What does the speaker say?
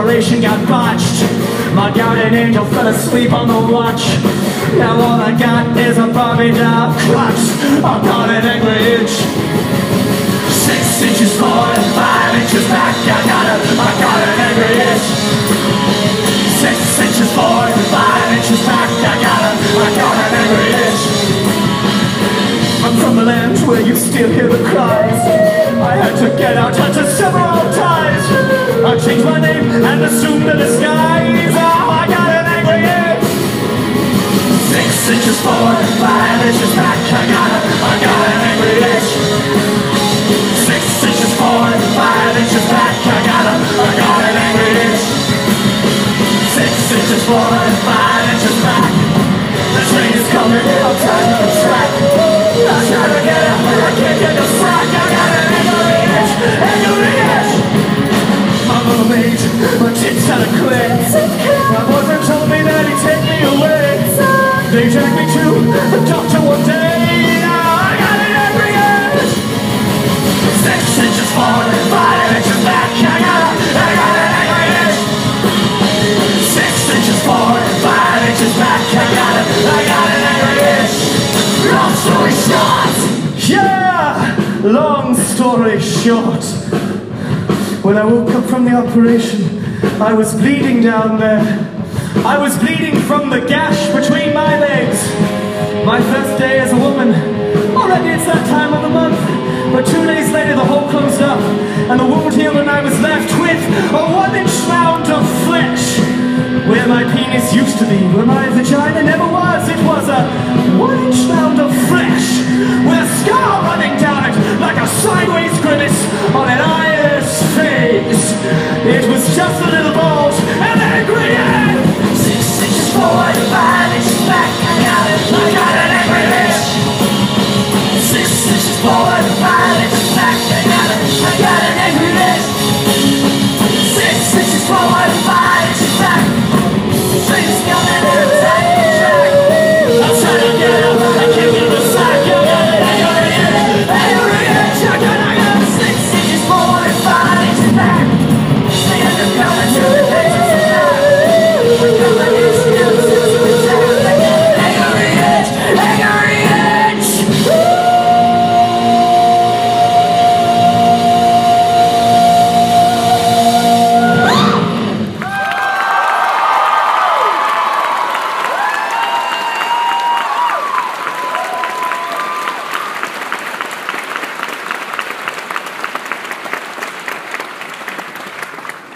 operation got botched. My guardian angel fell asleep on the watch. Now all I got is a Barbie doll crotch. I've got an angry itch. 6 inches forward, 5 inches back. I got an angry itch. 6 inches forward, 5 inches back. I got an angry itch. I'm from the land where you still hear the cries. I had to get out to several ties. I changed my name and assumed the disguise. Oh, I got an angry itch. 6 inches forward, 5 inches back. I got an angry itch. 6 inches forward, 5 inches back. I got an angry itch. 6 inches forward, 5 inches back. The train is coming, I'm tired of the track. I'm trying to get out, but I can't get the slack. I got an angry itch, angry itch. My little mate, my tits out of clay. My boyfriend told me that he'd take me away. They took me to the doctor one day. Now I got an angry itch. 6 inches forward, 5 inches back. I got an angry itch. 6 inches forward, 5 inches back. I got an angry itch. Long story short. Yeah, long story short. When I woke up from the operation, I was bleeding down there. I was bleeding from the gash between my legs. My first day as a woman. Already it's that time of the month. But 2 days later the hole closed up and the wound healed and I was left with a 1-inch mound of flesh. Where my penis used to be, where my vagina never was, it was a 1-inch mound